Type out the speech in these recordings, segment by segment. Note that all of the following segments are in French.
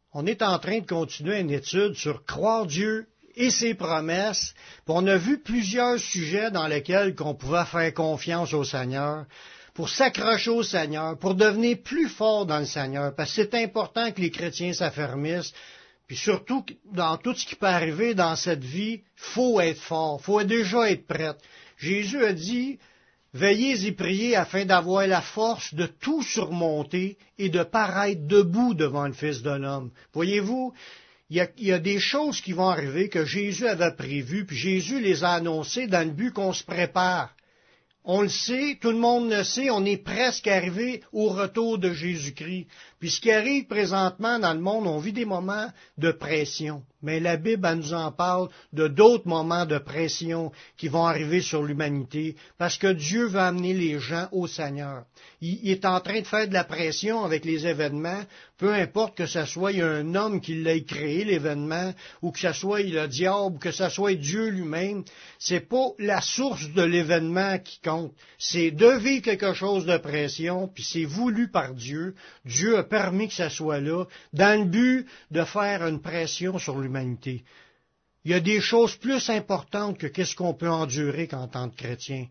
On est en train de continuer une étude sur croire Dieu et ses promesses. Puis on a vu plusieurs sujets dans lesquels on pouvait faire confiance au Seigneur, pour s'accrocher au Seigneur, pour devenir plus fort dans le Seigneur, parce que c'est important que les chrétiens s'affermissent. Puis surtout, dans tout ce qui peut arriver dans cette vie, faut être fort, faut déjà être prêt. Jésus a dit, veillez et priez afin d'avoir la force de tout surmonter et de paraître debout devant le Fils de l'homme. Voyez-vous, il y a des choses qui vont arriver que Jésus avait prévues, puis Jésus les a annoncées dans le but qu'on se prépare. On le sait, tout le monde le sait, on est presque arrivé au retour de Jésus-Christ. Puis ce qui arrive présentement dans le monde, on vit des moments de pression. Mais la Bible, elle nous en parle de d'autres moments de pression qui vont arriver sur l'humanité, parce que Dieu veut amener les gens au Seigneur. Il est en train de faire de la pression avec les événements, peu importe que ce soit un homme qui l'ait créé, l'événement, ou que ce soit le diable, ou que ce soit Dieu lui-même. C'est pas la source de l'événement qui compte. C'est de vivre quelque chose de pression, puis c'est voulu par Dieu. Dieu a permis que ça soit là, dans le but de faire une pression sur l'humanité. Il y a des choses plus importantes que qu'est-ce qu'on peut endurer qu'en tant que chrétien.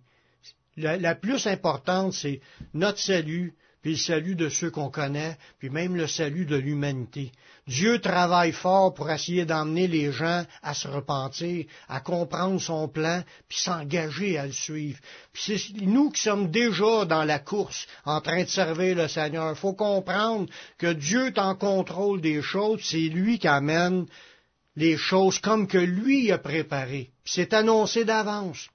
La plus importante, c'est notre salut, puis le salut de ceux qu'on connaît, puis même le salut de l'humanité. Dieu travaille fort pour essayer d'emmener les gens à se repentir, à comprendre son plan, puis s'engager à le suivre. Puis c'est nous qui sommes déjà dans la course, en train de servir le Seigneur. Il faut comprendre que Dieu est en contrôle des choses, c'est lui qui amène les choses comme que lui a préparé. Puis c'est annoncé d'avance.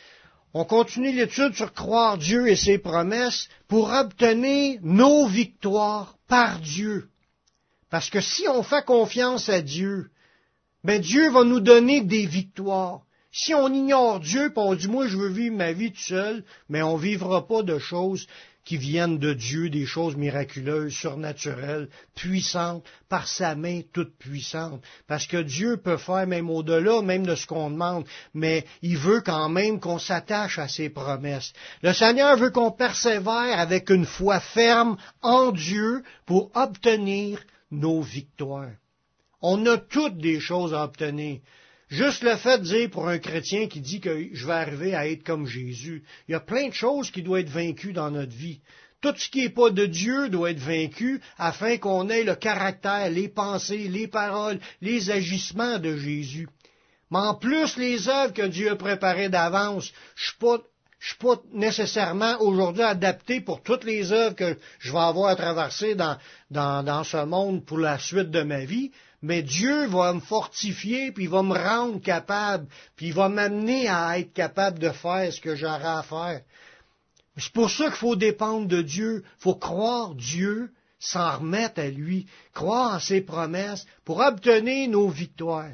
On continue l'étude sur croire Dieu et ses promesses pour obtenir nos victoires par Dieu. Parce que si on fait confiance à Dieu, ben Dieu va nous donner des victoires. Si on ignore Dieu, puis on dit, moi je veux vivre ma vie tout seul, mais on ne vivra pas de choses qui viennent de Dieu, des choses miraculeuses, surnaturelles, puissantes, par sa main toute puissante. Parce que Dieu peut faire même au-delà, même de ce qu'on demande, mais il veut quand même qu'on s'attache à ses promesses. Le Seigneur veut qu'on persévère avec une foi ferme en Dieu pour obtenir nos victoires. On a toutes des choses à obtenir. Juste le fait de dire pour un chrétien qui dit que je vais arriver à être comme Jésus, il y a plein de choses qui doivent être vaincues dans notre vie. Tout ce qui n'est pas de Dieu doit être vaincu afin qu'on ait le caractère, les pensées, les paroles, les agissements de Jésus. Mais en plus, les œuvres que Dieu a préparées d'avance, je suis pas nécessairement aujourd'hui adapté pour toutes les œuvres que je vais avoir à traverser dans ce monde pour la suite de ma vie. Mais Dieu va me fortifier, puis il va me rendre capable, puis il va m'amener à être capable de faire ce que j'aurai à faire. C'est pour ça qu'il faut dépendre de Dieu. Il faut croire Dieu, s'en remettre à lui, croire en ses promesses pour obtenir nos victoires.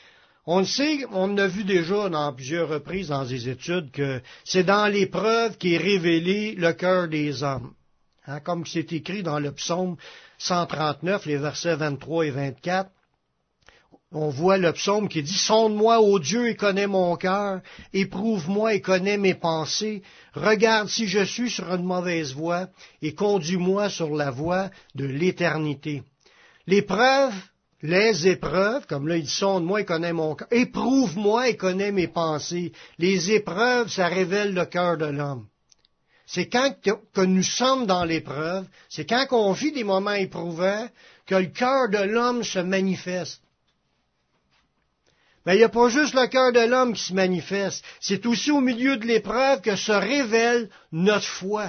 On le sait, on l'a vu déjà dans plusieurs reprises dans des études, que c'est dans l'épreuve qu'est révélé le cœur des hommes. Comme c'est écrit dans le psaume 139, les versets 23 et 24, on voit le psaume qui dit « Sonde-moi, ô Dieu, et connais mon cœur, éprouve-moi et connais mes pensées, regarde si je suis sur une mauvaise voie, et conduis-moi sur la voie de l'éternité. » L'épreuve, les épreuves, comme là il dit « Sonde-moi et connais mon cœur, éprouve-moi et connais mes pensées. » Les épreuves, ça révèle le cœur de l'homme. C'est quand que nous sommes dans l'épreuve, c'est quand on vit des moments éprouvants, que le cœur de l'homme se manifeste. Mais il n'y a pas juste le cœur de l'homme qui se manifeste, c'est aussi au milieu de l'épreuve que se révèle notre foi.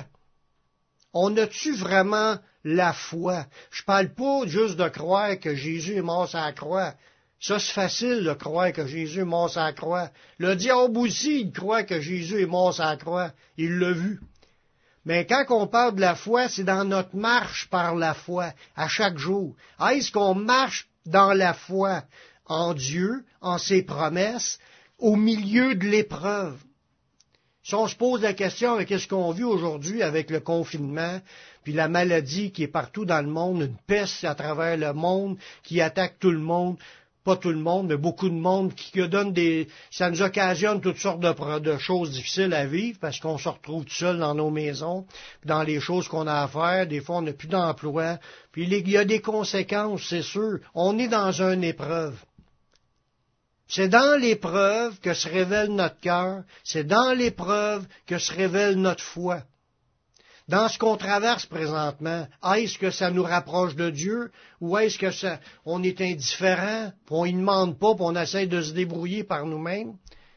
On a-tu vraiment la foi? Je parle pas juste de croire que Jésus est mort sur la croix. Ça, c'est facile de croire que Jésus est mort sur la croix. Le diable aussi, il croit que Jésus est mort sur la croix. Il l'a vu. Mais quand on parle de la foi, c'est dans notre marche par la foi, à chaque jour. Est-ce qu'on marche dans la foi en Dieu, en ses promesses, au milieu de l'épreuve? Si on se pose la question avec ce qu'on vit aujourd'hui avec le confinement, puis la maladie qui est partout dans le monde, une peste à travers le monde qui attaque tout le monde, pas tout le monde, mais beaucoup de monde qui donne ça nous occasionne toutes sortes de choses difficiles à vivre parce qu'on se retrouve tout seul dans nos maisons, dans les choses qu'on a à faire. Des fois, on n'a plus d'emploi. Puis il y a des conséquences, c'est sûr. On est dans une épreuve. C'est dans l'épreuve que se révèle notre cœur. C'est dans l'épreuve que se révèle notre foi. Dans ce qu'on traverse présentement, est-ce que ça nous rapproche de Dieu ou est-ce que on est indifférent, puis on ne demande pas, puis on essaie de se débrouiller par nous-mêmes?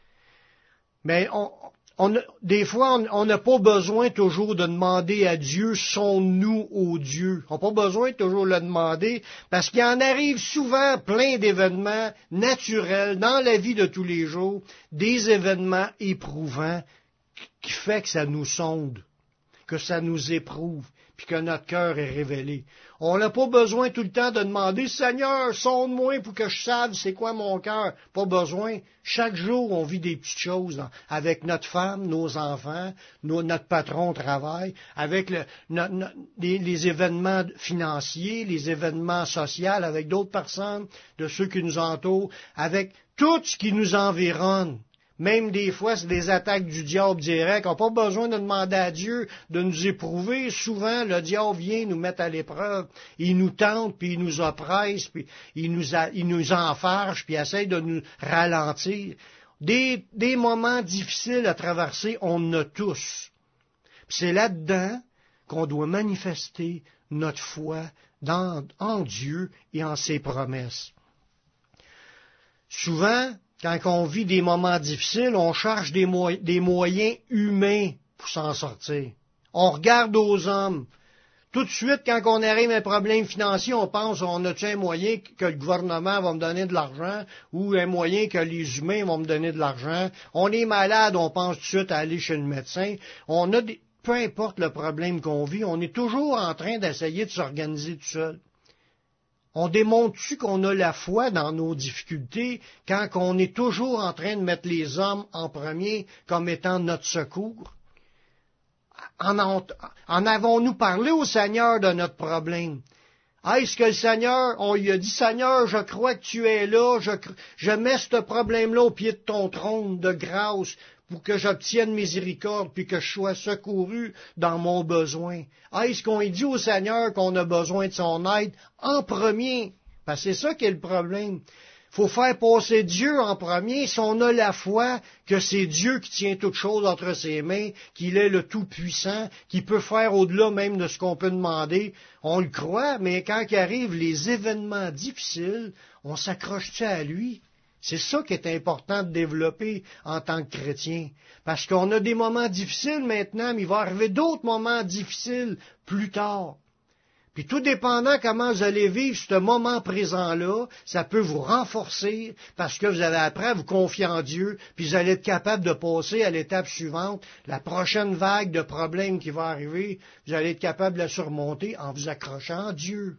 Mais des fois, on n'a pas besoin toujours de demander à Dieu, sommes-nous au Dieu? On n'a pas besoin de toujours le demander parce qu'il en arrive souvent plein d'événements naturels dans la vie de tous les jours, des événements éprouvants qui fait que ça nous sonde, que ça nous éprouve, puis que notre cœur est révélé. On n'a pas besoin tout le temps de demander, Seigneur, sonde-moi pour que je sache c'est quoi mon cœur. Pas besoin. Chaque jour, on vit des petites choses avec notre femme, nos enfants, notre patron au travail, avec les événements financiers, les événements sociaux, avec d'autres personnes, de ceux qui nous entourent, avec tout ce qui nous environne. Même des fois, c'est des attaques du diable direct. On n'a pas besoin de demander à Dieu de nous éprouver. Souvent, le diable vient nous mettre à l'épreuve. Il nous tente, puis il nous oppresse, puis il nous enfarge, puis il essaie de nous ralentir. Des moments difficiles à traverser, on en a tous. Puis c'est là-dedans qu'on doit manifester notre foi en Dieu et en ses promesses. Souvent, quand on vit des moments difficiles, on cherche des moyens humains pour s'en sortir. On regarde aux hommes. Tout de suite, quand on arrive à un problème financier, on pense, on a-tu un moyen que le gouvernement va me donner de l'argent ou un moyen que les humains vont me donner de l'argent. On est malade, on pense tout de suite à aller chez le médecin. Peu importe le problème qu'on vit, on est toujours en train d'essayer de s'organiser tout seul. On démontre-tu qu'on a la foi dans nos difficultés quand on est toujours en train de mettre les hommes en premier comme étant notre secours? En avons-nous parlé au Seigneur de notre problème? Est-ce que le Seigneur, on lui a dit, Seigneur, je crois que tu es là, je mets ce problème-là au pied de ton trône de grâce pour que j'obtienne miséricorde, puis que je sois secouru dans mon besoin. Est-ce qu'on dit au Seigneur qu'on a besoin de son aide en premier? Parce que c'est ça qui est le problème. Il faut faire passer Dieu en premier. Si on a la foi que c'est Dieu qui tient toutes choses entre ses mains, qu'il est le Tout-Puissant, qui peut faire au-delà même de ce qu'on peut demander, on le croit, mais quand il arrive les événements difficiles, on s'accroche-tu à lui? C'est ça qui est important de développer en tant que chrétien. Parce qu'on a des moments difficiles maintenant, mais il va arriver d'autres moments difficiles plus tard. Puis tout dépendant comment vous allez vivre ce moment présent-là, ça peut vous renforcer parce que vous avez appris à vous confier en Dieu, puis vous allez être capable de passer à l'étape suivante, la prochaine vague de problèmes qui va arriver, vous allez être capable de la surmonter en vous accrochant à Dieu.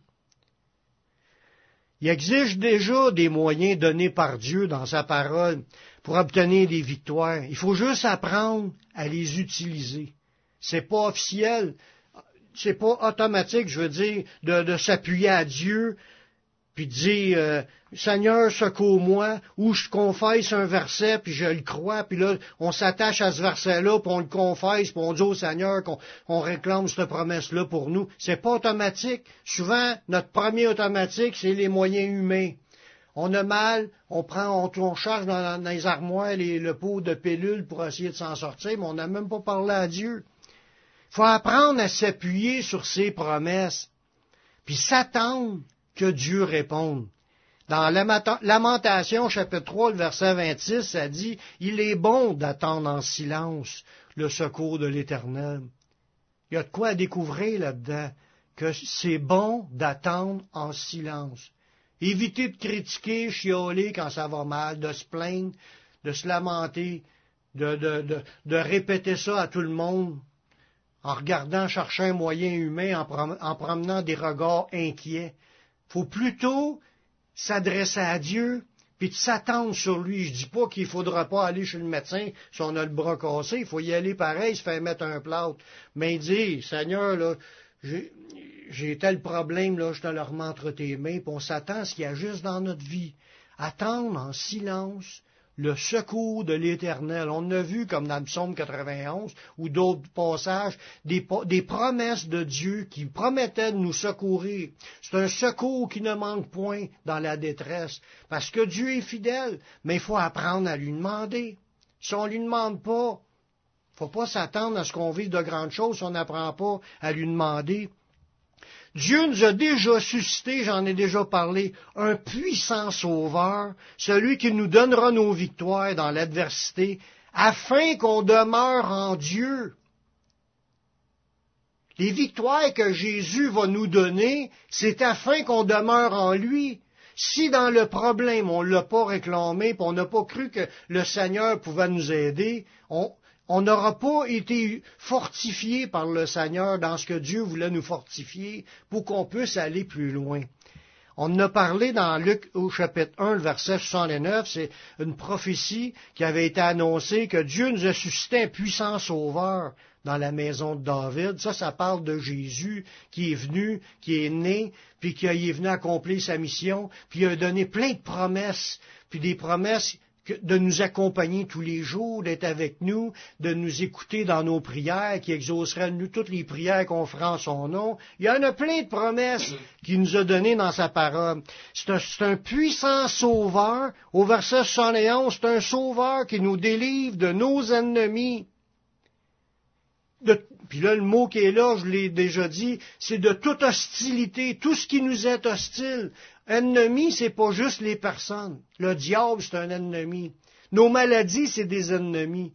Il exige déjà des moyens donnés par Dieu dans sa parole pour obtenir des victoires. Il faut juste apprendre à les utiliser. C'est pas officiel, c'est pas automatique, je veux dire, de s'appuyer à Dieu puis de dire Seigneur, secours-moi, ou je confesse un verset, puis je le crois, puis là, on s'attache à ce verset-là, puis on le confesse, puis on dit au Seigneur qu'on réclame cette promesse-là pour nous. C'est pas automatique. Souvent, notre premier automatique, c'est les moyens humains. On a mal, on charge dans les armoires le pot de pilules pour essayer de s'en sortir, mais on n'a même pas parlé à Dieu. Il faut apprendre à s'appuyer sur ses promesses, puis s'attendre que Dieu réponde. Dans Lamentation, chapitre 3, le verset 26, ça dit « Il est bon d'attendre en silence le secours de l'Éternel. » Il y a de quoi à découvrir là-dedans, que c'est bon d'attendre en silence. Évitez de critiquer, chialer quand ça va mal, de se plaindre, de se lamenter, de répéter ça à tout le monde, en regardant chercher un moyen humain, en promenant des regards inquiets. Il faut plutôt s'adresser à Dieu, puis de s'attendre sur lui. Je dis pas qu'il faudra pas aller chez le médecin si on a le bras cassé, il faut y aller pareil, se faire mettre un plâtre. Mais dire, Seigneur, là, j'ai tel problème, là, je te le remets entre tes mains, puis on s'attend à ce qu'il y a juste dans notre vie. attendre en silence le secours de l'Éternel. On a vu, comme dans le psaume 91 ou d'autres passages, des promesses de Dieu qui promettaient de nous secourir. C'est un secours qui ne manque point dans la détresse, parce que Dieu est fidèle, mais il faut apprendre à lui demander. Si on ne lui demande pas, il ne faut pas s'attendre à ce qu'on vive de grandes choses si on n'apprend pas à lui demander. Dieu nous a déjà suscité, j'en ai déjà parlé, un puissant sauveur, celui qui nous donnera nos victoires dans l'adversité, afin qu'on demeure en Dieu. Les victoires que Jésus va nous donner, c'est afin qu'on demeure en lui. Si dans le problème, on ne l'a pas réclamé, puis on n'a pas cru que le Seigneur pouvait nous aider, on n'aura pas été fortifié par le Seigneur dans ce que Dieu voulait nous fortifier pour qu'on puisse aller plus loin. On en a parlé dans Luc au chapitre 1, le verset 69, c'est une prophétie qui avait été annoncée que Dieu nous a suscité un puissant sauveur dans la maison de David. Ça parle de Jésus qui est venu, qui est né, puis qui est venu accomplir sa mission, puis il a donné plein de promesses, puis des promesses de nous accompagner tous les jours, d'être avec nous, de nous écouter dans nos prières, qui exaucerait nous toutes les prières qu'on fera en son nom. Il y en a plein de promesses qu'il nous a données dans sa parole. C'est un puissant sauveur. Au verset 71, c'est un sauveur qui nous délivre de nos ennemis. Puis là, le mot qui est là, je l'ai déjà dit, c'est de toute hostilité, tout ce qui nous est hostile. Ennemi, c'est pas juste les personnes. Le diable, c'est un ennemi. Nos maladies, c'est des ennemis.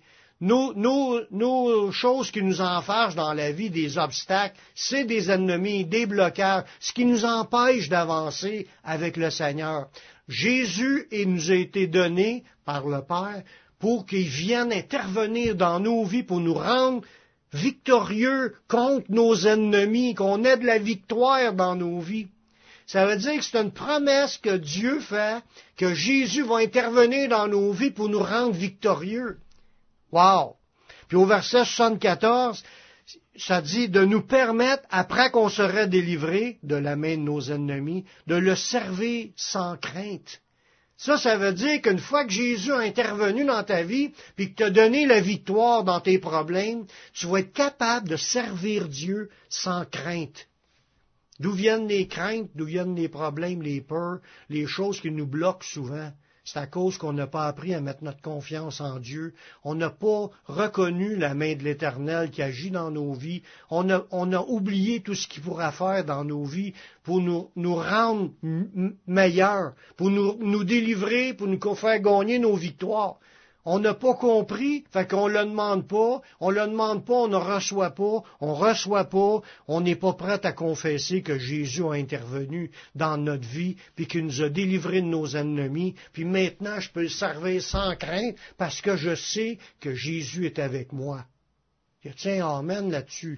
Nos choses qui nous enfargent dans la vie, des obstacles, c'est des ennemis, des blocages, ce qui nous empêche d'avancer avec le Seigneur. Jésus nous a été donné par le Père pour qu'il vienne intervenir dans nos vies, pour nous rendre victorieux contre nos ennemis, qu'on ait de la victoire dans nos vies. Ça veut dire que c'est une promesse que Dieu fait, que Jésus va intervenir dans nos vies pour nous rendre victorieux. Wow! Puis au verset 74, ça dit de nous permettre, après qu'on serait délivré de la main de nos ennemis, de le servir sans crainte. Ça veut dire qu'une fois que Jésus a intervenu dans ta vie, puis que t'a donné la victoire dans tes problèmes, tu vas être capable de servir Dieu sans crainte. D'où viennent les craintes, d'où viennent les problèmes, les peurs, les choses qui nous bloquent souvent? C'est à cause qu'on n'a pas appris à mettre notre confiance en Dieu. On n'a pas reconnu la main de l'Éternel qui agit dans nos vies. On a oublié tout ce qu'il pourra faire dans nos vies pour nous rendre meilleurs, pour nous délivrer, pour nous faire gagner nos victoires. On n'a pas compris, fait qu'on le demande pas, on ne reçoit pas, on n'est pas prêt à confesser que Jésus a intervenu dans notre vie, puis qu'il nous a délivrés de nos ennemis, puis maintenant je peux le servir sans crainte, parce que je sais que Jésus est avec moi. Tiens, amen là-dessus.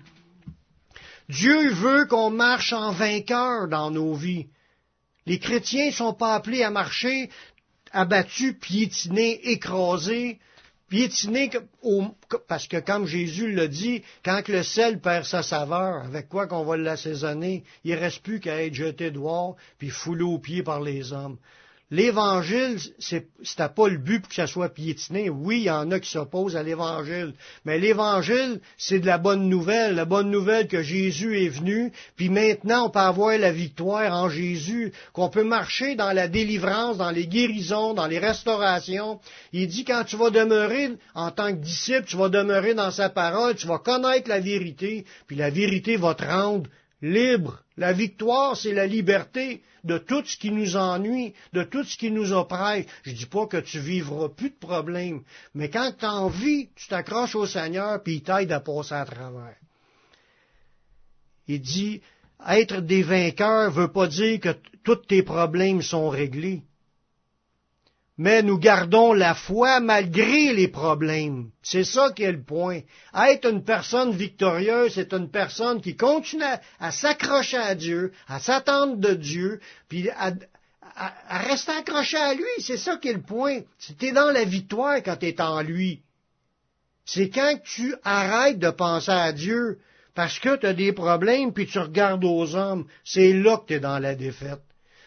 Dieu veut qu'on marche en vainqueur dans nos vies. Les chrétiens ne sont pas appelés à marcher abattu, piétiné, écrasé, piétiné, parce que comme Jésus l'a dit, quand le sel perd sa saveur, avec quoi qu'on va l'assaisonner, il ne reste plus qu'à être jeté dehors, puis foulé aux pieds par les hommes. L'Évangile, c'était pas le but pour que ça soit piétiné. Oui, il y en a qui s'opposent à l'Évangile. Mais l'Évangile, c'est de la bonne nouvelle que Jésus est venu, puis maintenant on peut avoir la victoire en Jésus, qu'on peut marcher dans la délivrance, dans les guérisons, dans les restaurations. Il dit quand tu vas demeurer en tant que disciple, tu vas demeurer dans sa parole, tu vas connaître la vérité, puis la vérité va te rendre libre. La victoire, c'est la liberté de tout ce qui nous ennuie, de tout ce qui nous oppresse. Je dis pas que tu vivras plus de problèmes, mais quand tu en vis, tu t'accroches au Seigneur, puis il t'aide à passer à travers. Il dit, être des vainqueurs veut pas dire que tous tes problèmes sont réglés. Mais nous gardons la foi malgré les problèmes. C'est ça qui est le point. Être une personne victorieuse, c'est une personne qui continue à s'accrocher à Dieu, à s'attendre de Dieu, puis à rester accroché à lui. C'est ça qui est le point. Tu es dans la victoire quand tu es en lui. C'est quand tu arrêtes de penser à Dieu parce que tu as des problèmes, puis tu regardes aux hommes. C'est là que tu es dans la défaite.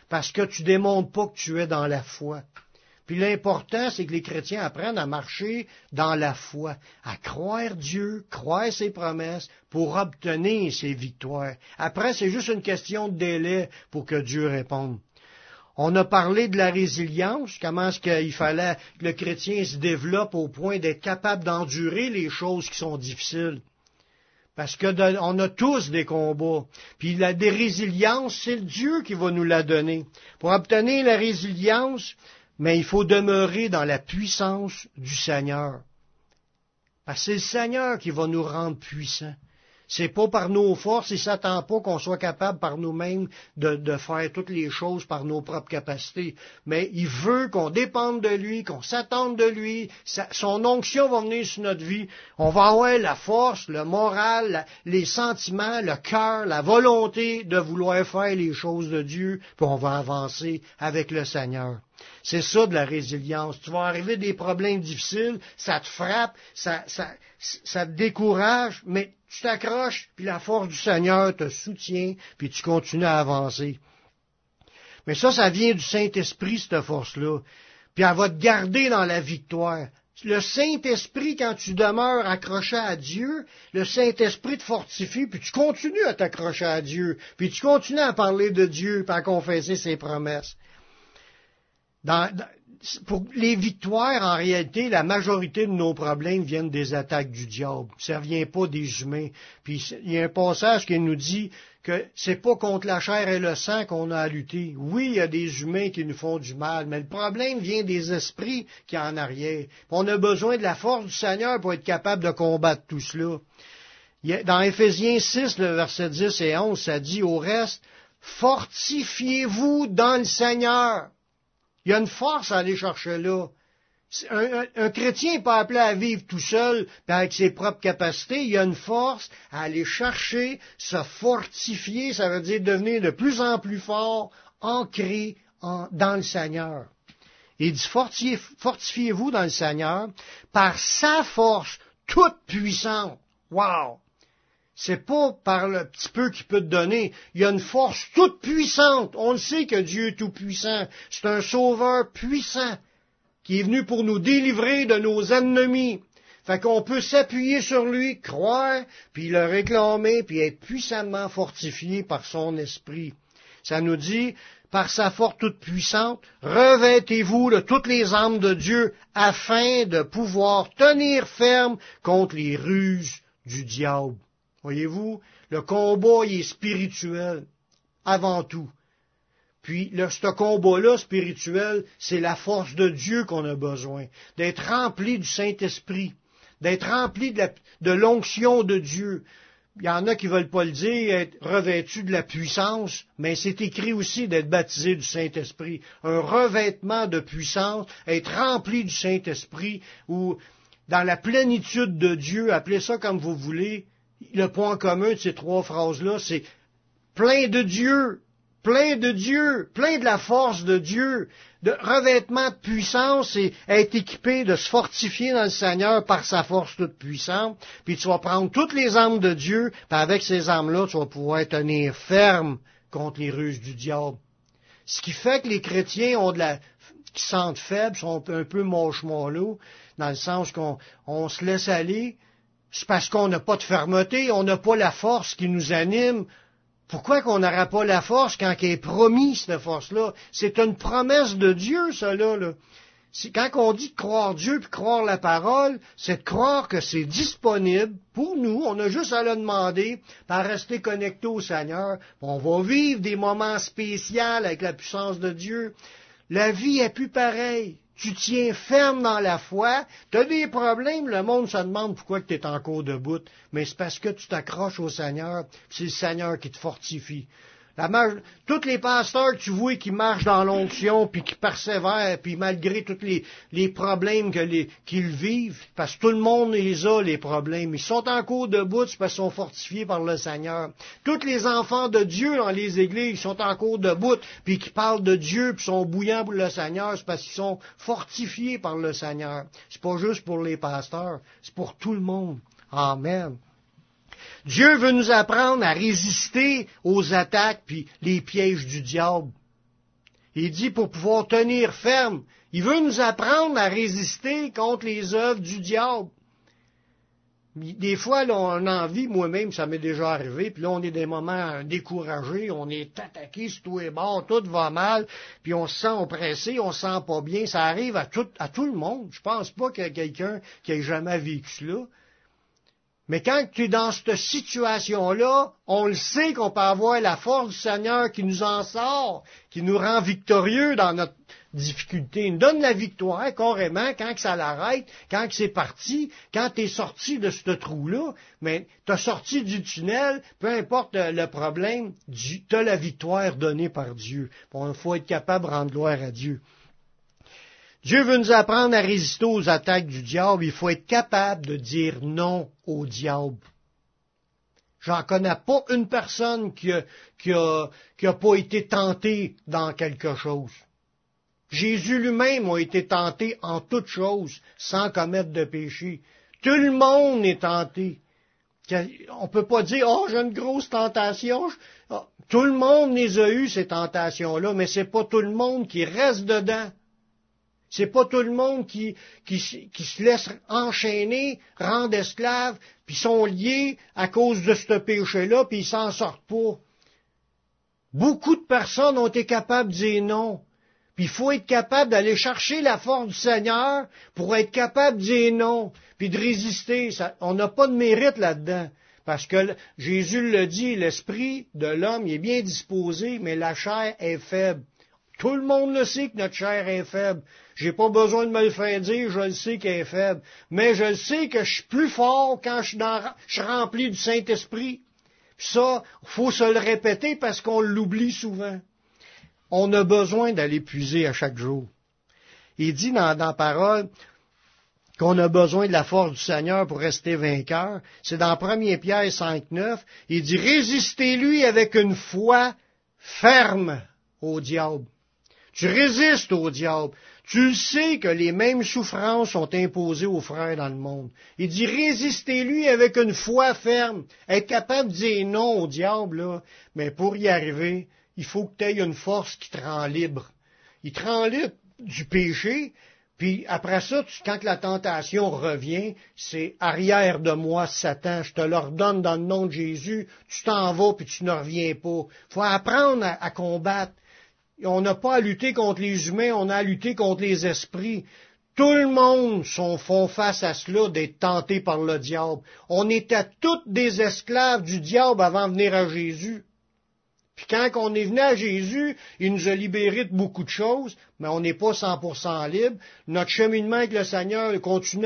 parce que tu démontres pas que tu es dans la foi. Puis l'important, c'est que les chrétiens apprennent à marcher dans la foi, à croire Dieu, croire ses promesses pour obtenir ses victoires. Après, c'est juste une question de délai pour que Dieu réponde. On a parlé de la résilience, comment est-ce qu'il fallait que le chrétien se développe au point d'être capable d'endurer les choses qui sont difficiles. Parce que on a tous des combats. Puis des résiliences, c'est Dieu qui va nous la donner. Pour obtenir la résilience, mais il faut demeurer dans la puissance du Seigneur. Parce que c'est le Seigneur qui va nous rendre puissants. C'est pas par nos forces, il ne s'attend pas qu'on soit capable par nous-mêmes de faire toutes les choses par nos propres capacités. Mais il veut qu'on dépende de lui, qu'on s'attende de lui. Son onction va venir sur notre vie. On va avoir la force, le moral, les sentiments, le cœur, la volonté de vouloir faire les choses de Dieu, puis on va avancer avec le Seigneur. C'est ça de la résilience. Tu vas arriver des problèmes difficiles, ça te frappe, ça te décourage, mais tu t'accroches, puis la force du Seigneur te soutient, puis tu continues à avancer. Mais ça vient du Saint-Esprit, cette force-là. Puis elle va te garder dans la victoire. Le Saint-Esprit, quand tu demeures accroché à Dieu, le Saint-Esprit te fortifie, puis tu continues à t'accrocher à Dieu, puis tu continues à parler de Dieu, puis à confesser ses promesses. Pour les victoires, en réalité, la majorité de nos problèmes viennent des attaques du diable. Ça ne vient pas des humains. Puis il y a un passage qui nous dit que c'est pas contre la chair et le sang qu'on a à lutter. Oui, il y a des humains qui nous font du mal, mais le problème vient des esprits qui sont en arrière. Puis on a besoin de la force du Seigneur pour être capable de combattre tout cela. Dans Éphésiens 6, le verset 10 et 11, ça dit au reste, fortifiez-vous dans le Seigneur. Il y a une force à aller chercher là. Un chrétien n'est pas appelé à vivre tout seul, avec ses propres capacités. Il y a une force à aller chercher, se fortifier, ça veut dire devenir de plus en plus fort, ancré dans le Seigneur. Il dit, fortifiez-vous dans le Seigneur par sa force toute puissante. Wow! C'est pas par le petit peu qu'il peut te donner. Il y a une force toute puissante. On le sait que Dieu est tout puissant. C'est un sauveur puissant qui est venu pour nous délivrer de nos ennemis. Fait qu'on peut s'appuyer sur lui, croire, puis le réclamer, puis être puissamment fortifié par son esprit. Ça nous dit, par sa force toute puissante, revêtez-vous de toutes les armes de Dieu afin de pouvoir tenir ferme contre les ruses du diable. Voyez-vous, le combat il est spirituel, avant tout. Puis, ce combat-là, spirituel, c'est la force de Dieu qu'on a besoin. D'être rempli du Saint-Esprit, d'être rempli de l'onction de Dieu. Il y en a qui ne veulent pas le dire, être revêtu de la puissance, mais c'est écrit aussi d'être baptisé du Saint-Esprit. Un revêtement de puissance, être rempli du Saint-Esprit, ou dans la plénitude de Dieu, appelez ça comme vous voulez. Le point commun de ces trois phrases-là, c'est plein de Dieu, plein de Dieu, plein de la force de Dieu, de revêtement de puissance et être équipé de se fortifier dans le Seigneur par sa force toute puissante. Puis tu vas prendre toutes les armes de Dieu, puis avec ces armes-là, tu vas pouvoir tenir ferme contre les ruses du diable. Ce qui fait que les chrétiens qui se sentent faibles, sont un peu moche-mollo, dans le sens qu'on se laisse aller. C'est parce qu'on n'a pas de fermeté, on n'a pas la force qui nous anime. Pourquoi qu'on n'aura pas la force quand elle est promise, cette force-là? C'est une promesse de Dieu, ça, là. Quand on dit de croire Dieu puis croire la parole, c'est de croire que c'est disponible pour nous. On a juste à le demander, à rester connecté au Seigneur. On va vivre des moments spéciaux avec la puissance de Dieu. La vie est plus pareille. Tu tiens ferme dans la foi, tu as des problèmes, le monde se demande pourquoi tu es encore debout, mais c'est parce que tu t'accroches au Seigneur, c'est le Seigneur qui te fortifie. Tous les pasteurs que tu vois qui marchent dans l'onction, puis qui persévèrent, puis malgré tous les problèmes qu'ils vivent, parce que tout le monde les a, les problèmes, ils sont encore debout, c'est parce qu'ils sont fortifiés par le Seigneur. Tous les enfants de Dieu dans les églises, ils sont encore debout, puis qui parlent de Dieu, puis sont bouillants pour le Seigneur, c'est parce qu'ils sont fortifiés par le Seigneur. C'est pas juste pour les pasteurs, c'est pour tout le monde. Amen. Dieu veut nous apprendre à résister aux attaques puis les pièges du diable. Il dit pour pouvoir tenir ferme. Il veut nous apprendre à résister contre les œuvres du diable. Des fois, là, on a envie, moi-même, ça m'est déjà arrivé, puis là, on est des moments découragés, on est attaqué sur tous les bords, tout va mal, puis on se sent oppressé, on se sent pas bien. Ça arrive à tout le monde. Je pense pas qu'il y a quelqu'un qui ait jamais vécu cela. Mais quand tu es dans cette situation-là, on le sait qu'on peut avoir la force du Seigneur qui nous en sort, qui nous rend victorieux dans notre difficulté. Il nous donne la victoire carrément quand que ça l'arrête, quand que c'est parti, quand tu es sorti de ce trou-là, mais tu as sorti du tunnel, peu importe le problème, tu as la victoire donnée par Dieu. Il faut être capable de rendre gloire à Dieu. Dieu veut nous apprendre à résister aux attaques du diable. Il faut être capable de dire non au diable. J'en connais pas une personne qui a pas été tentée dans quelque chose. Jésus lui-même a été tenté en toutes choses sans commettre de péché. Tout le monde est tenté. On peut pas dire, oh, j'ai une grosse tentation. Tout le monde les a eues, ces tentations-là, mais c'est pas tout le monde qui reste dedans. C'est pas tout le monde qui se laisse enchaîner, rendre esclave, puis sont liés à cause de ce péché-là, puis ils s'en sortent pas. Beaucoup de personnes ont été capables de dire non. Puis il faut être capable d'aller chercher la force du Seigneur pour être capable de dire non, puis de résister. On n'a pas de mérite là-dedans. Parce que Jésus le dit, l'esprit de l'homme il est bien disposé, mais la chair est faible. Tout le monde le sait que notre chair est faible. J'ai pas besoin de me le faire dire, je le sais qu'elle est faible. Mais je le sais que je suis plus fort quand je suis rempli du Saint-Esprit. Puis ça, faut se le répéter parce qu'on l'oublie souvent. On a besoin d'aller puiser à chaque jour. Il dit dans la parole qu'on a besoin de la force du Seigneur pour rester vainqueur. C'est dans 1 Pierre 5,9. Il dit, résistez-lui avec une foi ferme au diable. Tu résistes au diable. Tu le sais que les mêmes souffrances sont imposées aux frères dans le monde. Il dit, résistez-lui avec une foi ferme. Être capable de dire non au diable, là, mais pour y arriver, il faut que tu aies une force qui te rend libre. Il te rend libre du péché, puis après ça, quand la tentation revient, c'est arrière de moi, Satan, je te l'ordonne dans le nom de Jésus, tu t'en vas puis tu ne reviens pas. Il faut apprendre à combattre. On n'a pas à lutter contre les humains, on a à lutter contre les esprits. Tout le monde font face à cela d'être tenté par le diable. On était tous des esclaves du diable avant de venir à Jésus. Puis quand on est venu à Jésus, il nous a libérés de beaucoup de choses, mais on n'est pas 100% libre. Notre cheminement avec le Seigneur continue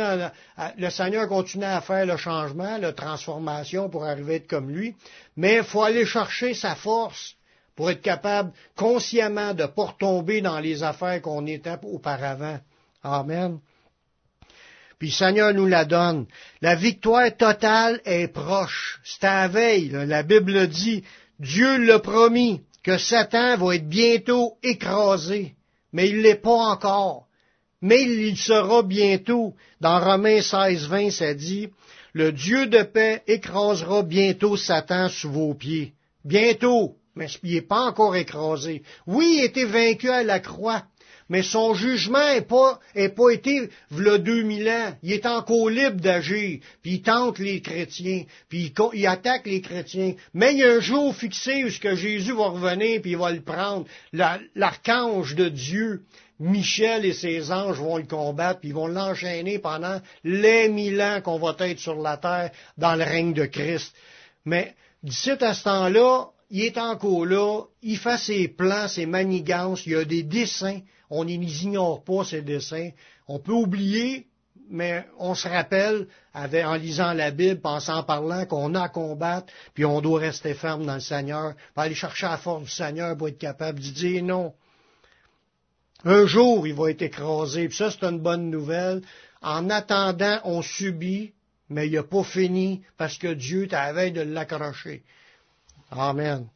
à faire le changement, la transformation pour arriver à être comme lui. Mais il faut aller chercher sa force pour être capable consciemment de ne pas retomber dans les affaires qu'on était auparavant. Amen. Puis le Seigneur nous la donne. La victoire totale est proche. C'est à la veille. Là. La Bible dit, Dieu l'a promis, que Satan va être bientôt écrasé. Mais il ne l'est pas encore. Mais il sera bientôt. Dans Romains 16:20, ça dit, le Dieu de paix écrasera bientôt Satan sous vos pieds. Bientôt. Mais il n'est pas encore écrasé. Oui, il a été vaincu à la croix, mais son jugement n'est pas été v'là 2000 ans. Il est encore libre d'agir, puis il tente les chrétiens, puis il attaque les chrétiens. Mais il y a un jour fixé où Jésus va revenir, puis il va le prendre. L'archange de Dieu, Michel et ses anges vont le combattre, puis ils vont l'enchaîner pendant les 1000 ans qu'on va être sur la terre dans le règne de Christ. Mais d'ici à ce temps-là, il est encore là, il fait ses plans, ses manigances, il y a des dessins, on ne les ignore pas, ces dessins. On peut oublier, mais on se rappelle, en lisant la Bible, en s'en parlant, qu'on a à combattre, puis on doit rester ferme dans le Seigneur, pour aller chercher la force du Seigneur pour être capable de dire non. Un jour, il va être écrasé, puis ça, c'est une bonne nouvelle. En attendant, on subit, mais il n'a pas fini, parce que Dieu est à la veille de l'accrocher. Amen.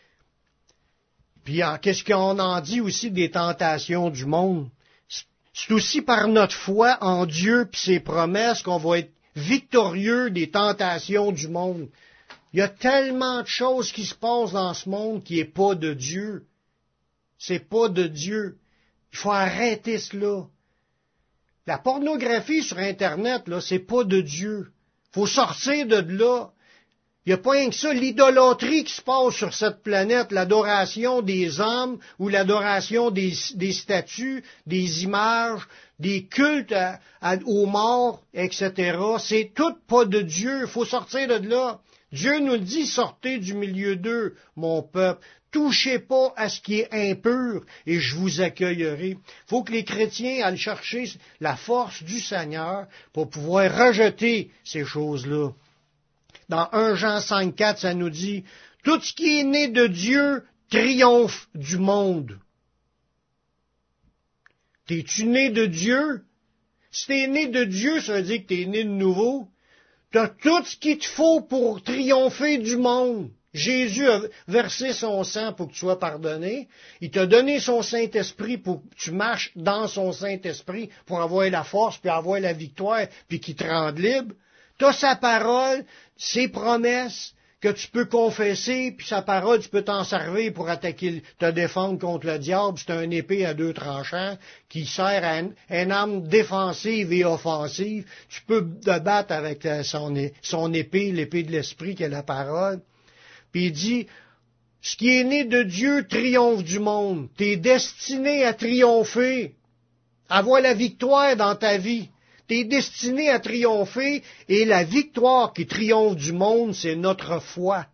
Puis, qu'est-ce qu'on en dit aussi des tentations du monde? C'est aussi par notre foi en Dieu et ses promesses qu'on va être victorieux des tentations du monde. Il y a tellement de choses qui se passent dans ce monde qui n'est pas de Dieu. c'est pas de Dieu. Il faut arrêter cela. La pornographie sur Internet, là, c'est pas de Dieu. Faut sortir de là. Il n'y a pas rien que ça. L'idolâtrie qui se passe sur cette planète, l'adoration des hommes ou l'adoration des statues, des images, des cultes aux morts, etc., c'est tout pas de Dieu. Il faut sortir de là. Dieu nous dit, sortez du milieu d'eux, mon peuple. Touchez pas à ce qui est impur et je vous accueillerai. Il faut que les chrétiens aillent chercher la force du Seigneur pour pouvoir rejeter ces choses-là. Dans 1 Jean 5,4, ça nous dit, tout ce qui est né de Dieu triomphe du monde. T'es-tu né de Dieu? Si t'es né de Dieu, ça veut dire que t'es né de nouveau. T'as tout ce qu'il te faut pour triompher du monde. Jésus a versé son sang pour que tu sois pardonné. Il t'a donné son Saint-Esprit pour que tu marches dans son Saint-Esprit pour avoir la force, puis avoir la victoire, puis qu'il te rende libre. Tu as sa parole, ses promesses que tu peux confesser, puis sa parole, tu peux t'en servir pour attaquer, te défendre contre le diable. C'est un épée à deux tranchants qui sert à une arme défensive et offensive. Tu peux te battre avec son épée, l'épée de l'esprit qui est la parole. Puis il dit, ce qui est né de Dieu triomphe du monde. Tu es destiné à triompher, à avoir la victoire dans ta vie. Tu es destiné à triompher et la victoire qui triomphe du monde, c'est notre foi.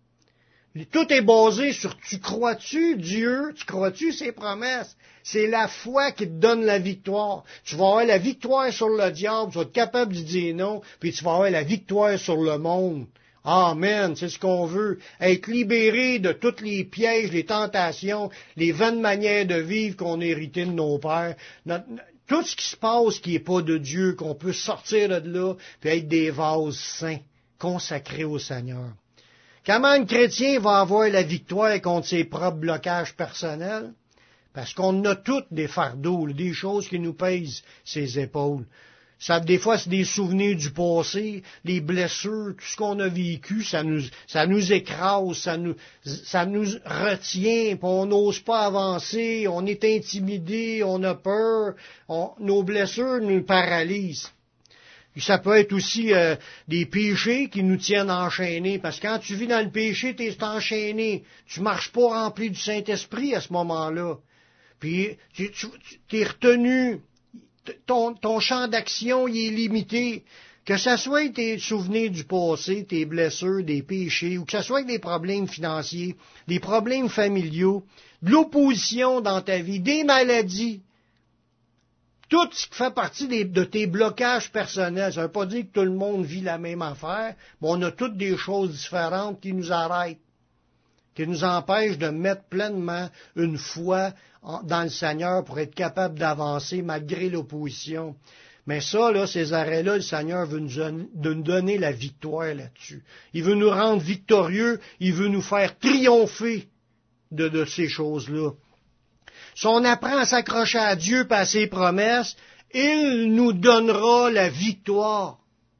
Tout est basé sur tu crois-tu Dieu, tu crois-tu ses promesses. C'est la foi qui te donne la victoire. Tu vas avoir la victoire sur le diable, tu vas être capable de dire non, puis tu vas avoir la victoire sur le monde. Amen, c'est ce qu'on veut, être libéré de tous les pièges, les tentations, les vaines manières de vivre qu'on a héritées de nos pères. Tout ce qui se passe qui n'est pas de Dieu, qu'on peut sortir de là, puis être des vases saints, consacrés au Seigneur. Comment un chrétien va avoir la victoire contre ses propres blocages personnels? Parce qu'on a tous des fardeaux, des choses qui nous pèsent ses épaules. Ça, des fois, c'est des souvenirs du passé, les blessures, tout ce qu'on a vécu, ça nous écrase, ça nous retient, puis on n'ose pas avancer, on est intimidé, on a peur, nos blessures nous paralysent. Et ça peut être aussi des péchés qui nous tiennent enchaînés, parce que quand tu vis dans le péché, tu es enchaîné, tu marches pas rempli du Saint-Esprit à ce moment-là. Puis tu es retenu. Ton champ d'action il est limité, que ce soit tes souvenirs du passé, tes blessures, des péchés, ou que ce soit des problèmes financiers, des problèmes familiaux, de l'opposition dans ta vie, des maladies, tout ce qui fait partie de tes blocages personnels. Ça ne veut pas dire que tout le monde vit la même affaire, mais on a toutes des choses différentes qui nous arrêtent, qui nous empêchent de mettre pleinement une foi dans le Seigneur pour être capable d'avancer malgré l'opposition. Mais ça, là, ces arrêts-là, le Seigneur veut nous donner la victoire là-dessus. Il veut nous rendre victorieux, il veut nous faire triompher de ces choses-là. Si on apprend à s'accrocher à Dieu et à ses promesses, il nous donnera la victoire.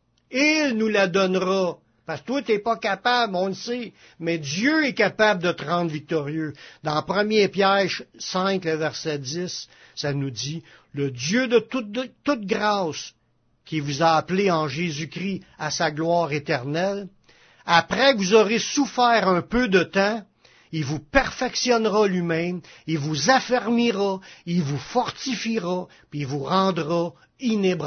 Il nous la donnera. Parce que toi, tu n'es pas capable, on le sait, mais Dieu est capable de te rendre victorieux. Dans 1 Pierre 5, le verset 10, ça nous dit, « Le Dieu de toute grâce, qui vous a appelé en Jésus-Christ à sa gloire éternelle, après que vous aurez souffert un peu de temps, il vous perfectionnera lui-même, il vous affermira, il vous fortifiera, puis il vous rendra inébranlable. »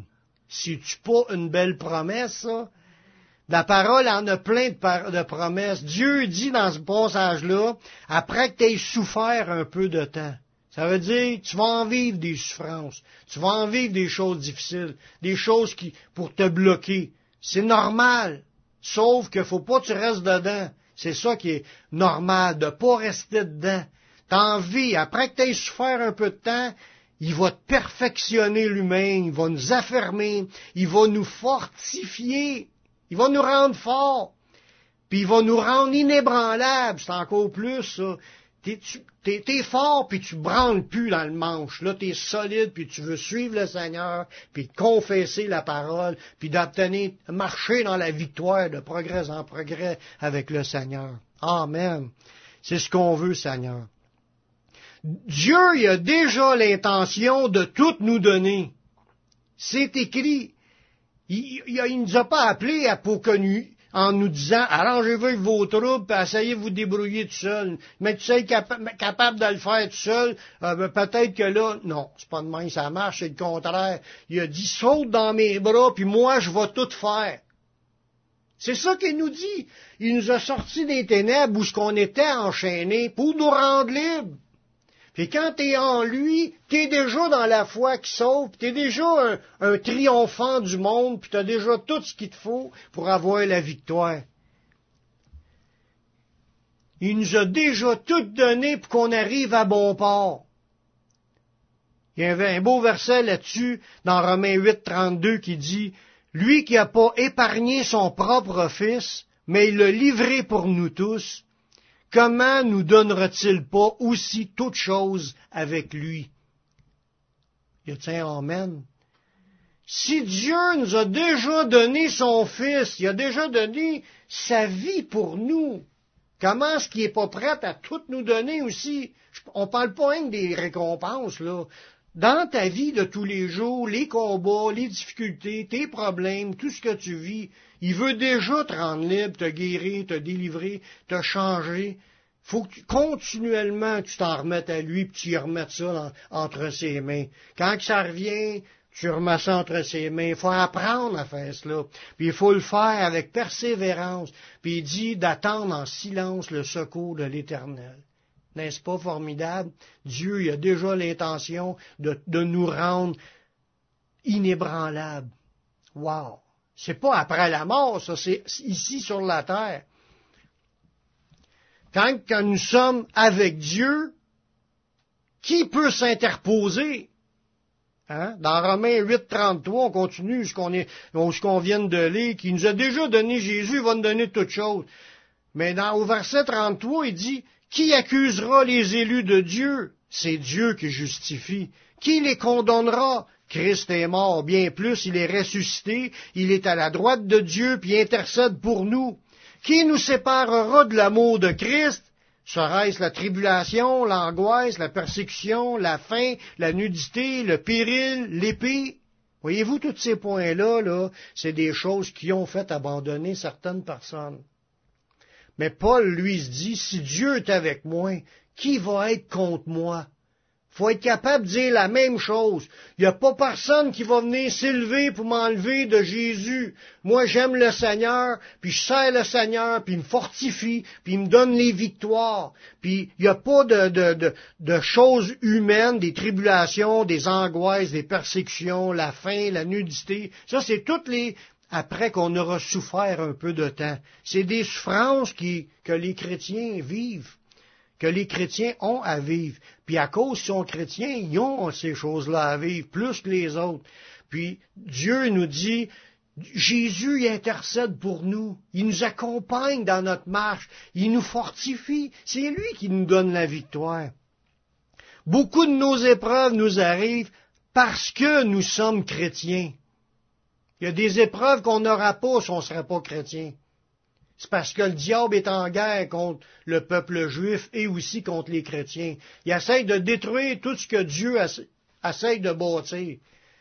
C'est-tu pas une belle promesse, ça? La parole en a plein de promesses. Dieu dit dans ce passage-là, après que tu aies souffert un peu de temps. Ça veut dire, tu vas en vivre des souffrances, tu vas en vivre des choses difficiles, des choses pour te bloquer. C'est normal, sauf qu'il ne faut pas que tu restes dedans. C'est ça qui est normal, de ne pas rester dedans. T'en vis, après que tu aies souffert un peu de temps, il va te perfectionner lui-même, il va nous affermer, il va nous fortifier. Il va nous rendre forts, puis il va nous rendre inébranlables, c'est encore plus ça. T'es fort, puis tu branles plus dans le manche. Là, t'es solide, puis tu veux suivre le Seigneur, puis confesser la parole, puis marcher dans la victoire de progrès en progrès avec le Seigneur. Amen. C'est ce qu'on veut, Seigneur. Dieu, il a déjà l'intention de tout nous donner. C'est écrit. Il nous a pas appelés en nous disant, arrangez-vous avec vos troubles, puis essayez de vous débrouiller tout seul. Mais tu sais, capable de le faire tout seul, peut-être que là, non, c'est pas de même, ça marche, c'est le contraire. Il a dit, saute dans mes bras, puis moi, je vais tout faire. C'est ça qu'il nous dit. Il nous a sortis des ténèbres où ce qu'on était enchaînés pour nous rendre libres. Puis quand t'es en lui, t'es déjà dans la foi qui sauve, t'es déjà un triomphant du monde, puis t'as déjà tout ce qu'il te faut pour avoir la victoire. Il nous a déjà tout donné pour qu'on arrive à bon port. Il y avait un beau verset là-dessus, dans Romains 8, 32, qui dit, « Lui qui n'a pas épargné son propre fils, mais il l'a livré pour nous tous, comment nous donnera-t-il pas aussi toutes choses avec lui? » Il y a un amen. Si Dieu nous a déjà donné son Fils, il a déjà donné sa vie pour nous, comment est-ce qu'il n'est pas prêt à tout nous donner aussi? On ne parle pas rien des récompenses, là. Dans ta vie de tous les jours, les combats, les difficultés, tes problèmes, tout ce que tu vis, il veut déjà te rendre libre, te guérir, te délivrer, te changer. Faut que continuellement tu t'en remettes à lui, puis tu y remettes ça entre ses mains. Quand que ça revient, tu remets ça entre ses mains. Il faut apprendre à faire cela. Puis il faut le faire avec persévérance. Puis il dit d'attendre en silence le secours de l'Éternel. N'est-ce pas formidable? Dieu, il a déjà l'intention de nous rendre inébranlables. Wow! C'est pas après la mort, ça, c'est ici sur la terre. Quand nous sommes avec Dieu, qui peut s'interposer? Hein? Dans Romains 8, 33, on continue ce qu'on vient de lire, qui nous a déjà donné Jésus, il va nous donner toutes choses. Mais au verset 33, il dit, qui accusera les élus de Dieu? C'est Dieu qui justifie. Qui les condamnera? Christ est mort, bien plus, il est ressuscité, il est à la droite de Dieu, puis il intercède pour nous. Qui nous séparera de l'amour de Christ? Serait-ce la tribulation, l'angoisse, la persécution, la faim, la nudité, le péril, l'épée? Voyez-vous, tous ces points-là, là, c'est des choses qui ont fait abandonner certaines personnes. Mais Paul, lui, se dit, si Dieu est avec moi, qui va être contre moi? Faut être capable de dire la même chose. Il n'y a pas personne qui va venir s'élever pour m'enlever de Jésus. Moi, j'aime le Seigneur, puis je sers le Seigneur, puis il me fortifie, puis il me donne les victoires. Puis il n'y a pas de choses humaines, des tribulations, des angoisses, des persécutions, la faim, la nudité. Ça, c'est toutes les... après qu'on aura souffert un peu de temps. C'est des souffrances que les chrétiens vivent, que les chrétiens ont à vivre. Puis à cause qu'ils sont chrétiens, ils ont ces choses-là à vivre, plus que les autres. Puis Dieu nous dit, Jésus il intercède pour nous, il nous accompagne dans notre marche, il nous fortifie, c'est lui qui nous donne la victoire. Beaucoup de nos épreuves nous arrivent parce que nous sommes chrétiens. Il y a des épreuves qu'on n'aura pas si on ne serait pas chrétien. C'est parce que le diable est en guerre contre le peuple juif et aussi contre les chrétiens. Il essaie de détruire tout ce que Dieu essaie de bâtir.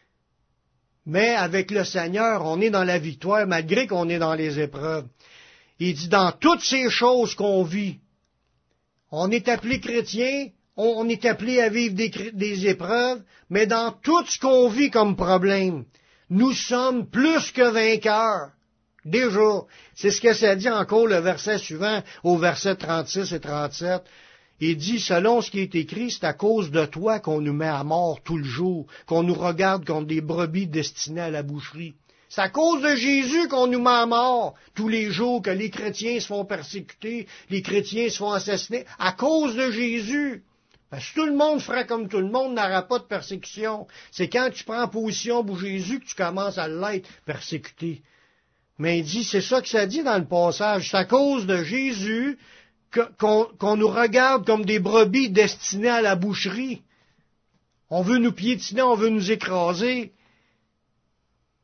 Mais avec le Seigneur, on est dans la victoire malgré qu'on est dans les épreuves. Il dit, dans toutes ces choses qu'on vit, on est appelé chrétien, on est appelé à vivre des épreuves, mais dans tout ce qu'on vit comme problème, nous sommes plus que vainqueurs. Déjà, c'est ce que ça dit encore le verset suivant, au verset 36 et 37. Il dit, selon ce qui est écrit, c'est à cause de toi qu'on nous met à mort tout le jour, qu'on nous regarde comme des brebis destinées à la boucherie. C'est à cause de Jésus qu'on nous met à mort tous les jours, que les chrétiens se font persécuter, les chrétiens se font assassiner, à cause de Jésus. Parce que tout le monde ferait comme tout le monde, n'aura pas de persécution. C'est quand tu prends position pour Jésus que tu commences à l'être persécuté. Mais il dit, c'est ça que ça dit dans le passage, c'est à cause de Jésus qu'on nous regarde comme des brebis destinées à la boucherie. On veut nous piétiner, on veut nous écraser.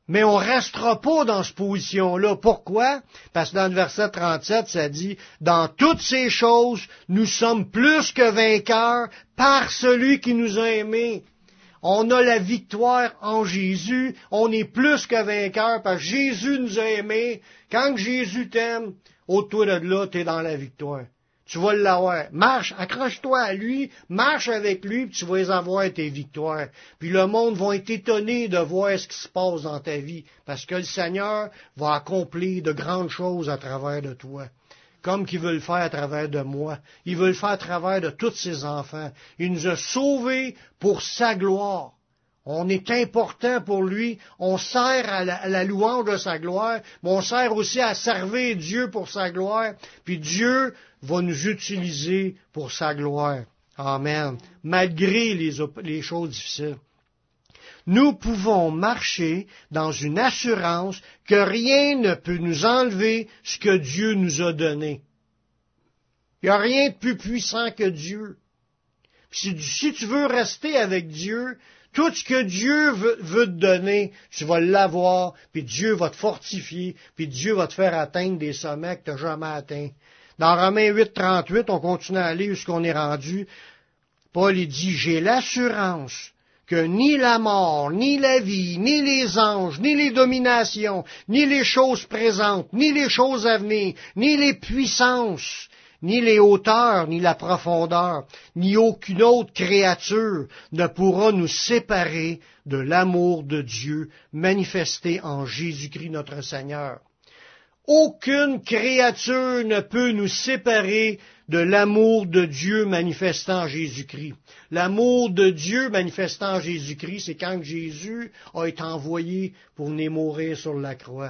Mais on restera pas dans cette position-là. Pourquoi? Parce que dans le verset 37, ça dit, « Dans toutes ces choses, nous sommes plus que vainqueurs par celui qui nous a aimés. » On a la victoire en Jésus. On est plus que vainqueurs parce que Jésus nous a aimés. Quand Jésus t'aime, au-toi de là, tu es dans la victoire. Tu vas l'avoir. Marche, accroche-toi à lui, marche avec lui, puis tu vas les avoir tes victoires. Puis le monde va être étonné de voir ce qui se passe dans ta vie, parce que le Seigneur va accomplir de grandes choses à travers de toi, comme qu'il veut le faire à travers de moi. Il veut le faire à travers de tous ses enfants. Il nous a sauvés pour sa gloire. On est important pour lui, on sert à la louange de sa gloire, mais on sert aussi à servir Dieu pour sa gloire, puis Dieu va nous utiliser pour sa gloire. Amen. Malgré les choses difficiles. Nous pouvons marcher dans une assurance que rien ne peut nous enlever ce que Dieu nous a donné. Il n'y a rien de plus puissant que Dieu. Si tu veux rester avec Dieu, tout ce que Dieu veut te donner, tu vas l'avoir, puis Dieu va te fortifier, puis Dieu va te faire atteindre des sommets que tu n'as jamais atteints. Dans Romains 8:38, on continue à aller où on est rendu. Paul il dit, « J'ai l'assurance que ni la mort, ni la vie, ni les anges, ni les dominations, ni les choses présentes, ni les choses à venir, ni les puissances, ni les hauteurs, ni la profondeur, ni aucune autre créature ne pourra nous séparer de l'amour de Dieu manifesté en Jésus-Christ notre Seigneur. » Aucune créature ne peut nous séparer de l'amour de Dieu manifestant en Jésus-Christ. L'amour de Dieu manifestant en Jésus-Christ, c'est quand Jésus a été envoyé pour venir mourir sur la croix.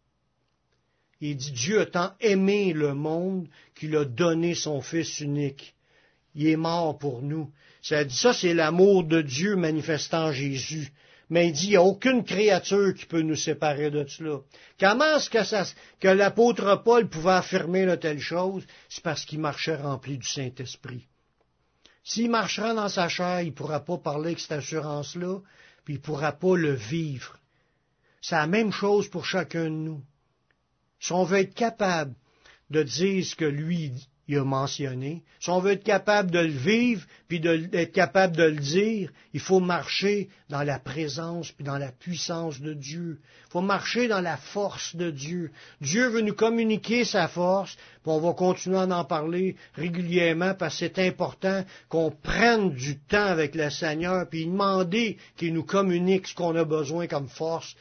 Il dit, Dieu a tant aimé le monde qu'il a donné son Fils unique. Il est mort pour nous. Ça dit ça, c'est l'amour de Dieu manifestant en Jésus. Mais il dit, il n'y a aucune créature qui peut nous séparer de cela. Comment est-ce que l'apôtre Paul pouvait affirmer de telles choses? C'est parce qu'il marchait rempli du Saint-Esprit. S'il marchera dans sa chair, il ne pourra pas parler avec cette assurance-là, puis il ne pourra pas le vivre. C'est la même chose pour chacun de nous. Si on veut être capable de dire ce que lui il a mentionné, si on veut être capable de le vivre, puis d'être capable de le dire, il faut marcher dans la présence puis dans la puissance de Dieu. Il faut marcher dans la force de Dieu. Dieu veut nous communiquer sa force, puis on va continuer à en parler régulièrement parce que c'est important qu'on prenne du temps avec le Seigneur, puis demander qu'il nous communique ce qu'on a besoin comme force.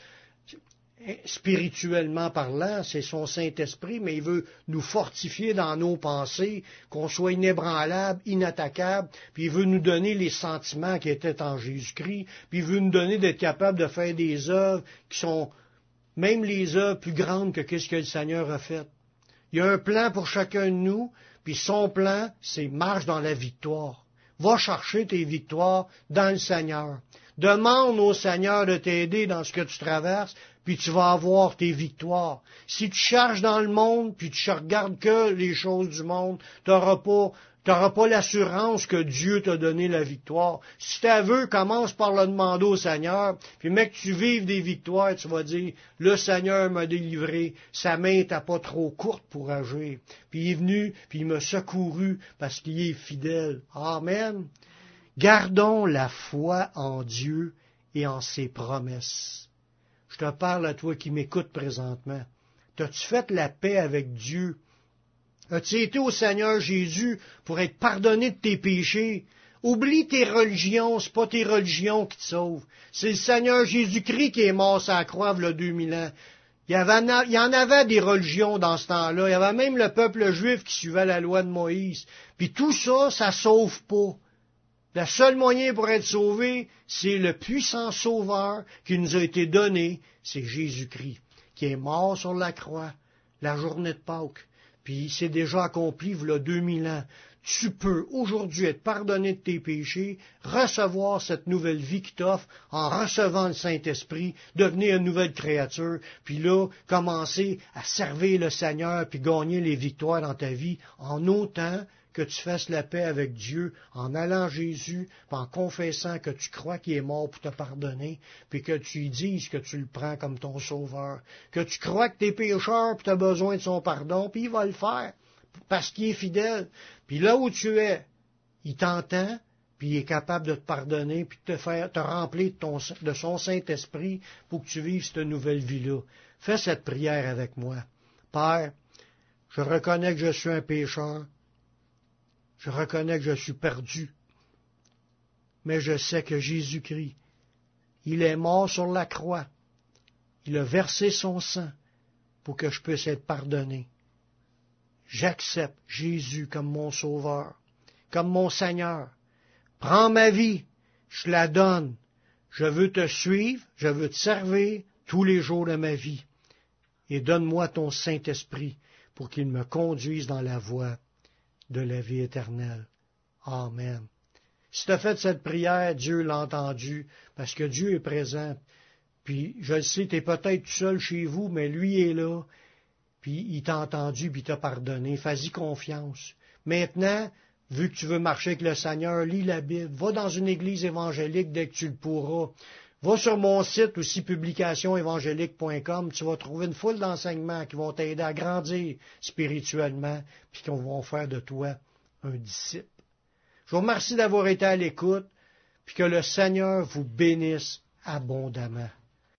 Spirituellement parlant, c'est son Saint-Esprit, mais il veut nous fortifier dans nos pensées, qu'on soit inébranlable, inattaquable, puis il veut nous donner les sentiments qui étaient en Jésus-Christ, puis il veut nous donner d'être capable de faire des œuvres qui sont même les œuvres plus grandes que ce que le Seigneur a fait. Il y a un plan pour chacun de nous, puis son plan, c'est marche dans la victoire. Va chercher tes victoires dans le Seigneur. Demande au Seigneur de t'aider dans ce que tu traverses, puis tu vas avoir tes victoires. Si tu cherches dans le monde, puis tu regardes que les choses du monde, tu n'auras pas l'assurance que Dieu t'a donné la victoire. Si tu veux, commence par le demander au Seigneur, puis mec, tu vives des victoires, tu vas dire, le Seigneur m'a délivré, sa main n'était pas trop courte pour agir. Puis il est venu, puis il m'a secouru parce qu'il est fidèle. Amen. Gardons la foi en Dieu et en ses promesses. Je te parle à toi qui m'écoutes présentement. T'as-tu fait la paix avec Dieu? As-tu été au Seigneur Jésus pour être pardonné de tes péchés? Oublie tes religions, c'est pas tes religions qui te sauvent. C'est le Seigneur Jésus-Christ qui est mort sur la croix il y a 2000 ans. Il y en avait des religions dans ce temps-là. Il y avait même le peuple juif qui suivait la loi de Moïse. Puis tout ça, ça sauve pas. Le seul moyen pour être sauvé, c'est le puissant sauveur qui nous a été donné, c'est Jésus-Christ, qui est mort sur la croix, la journée de Pâques. Puis c'est déjà accompli, il y a 2000 ans. Tu peux aujourd'hui être pardonné de tes péchés, recevoir cette nouvelle vie qui t'offre en recevant le Saint-Esprit, devenir une nouvelle créature, puis là, commencer à servir le Seigneur, puis gagner les victoires dans ta vie, en autant que tu fasses la paix avec Dieu en allant à Jésus, en confessant que tu crois qu'il est mort pour te pardonner, puis que tu lui dises que tu le prends comme ton sauveur, que tu crois que tu es pécheur, puis tu as besoin de son pardon, puis il va le faire, parce qu'il est fidèle. Puis là où tu es, il t'entend, puis il est capable de te pardonner, puis de te remplir de son Saint-Esprit pour que tu vives cette nouvelle vie-là. Fais cette prière avec moi. Père, je reconnais que je suis un pécheur. Je reconnais que je suis perdu. Mais je sais que Jésus-Christ, il est mort sur la croix. Il a versé son sang pour que je puisse être pardonné. J'accepte Jésus comme mon sauveur, comme mon Seigneur. Prends ma vie, je la donne. Je veux te suivre, je veux te servir tous les jours de ma vie. Et donne-moi ton Saint-Esprit pour qu'il me conduise dans la voie de la vie éternelle. Amen. Si tu as fait cette prière, Dieu l'a entendue, parce que Dieu est présent. Puis, je le sais, tu es peut-être tout seul chez vous, mais lui est là, puis il t'a entendu, puis il t'a pardonné. Fais-y confiance. Maintenant, vu que tu veux marcher avec le Seigneur, lis la Bible. Va dans une église évangélique dès que tu le pourras. Va sur mon site aussi, publicationsévangélique.com. Tu vas trouver une foule d'enseignements qui vont t'aider à grandir spirituellement, puis qui vont faire de toi un disciple. Je vous remercie d'avoir été à l'écoute, puis que le Seigneur vous bénisse abondamment.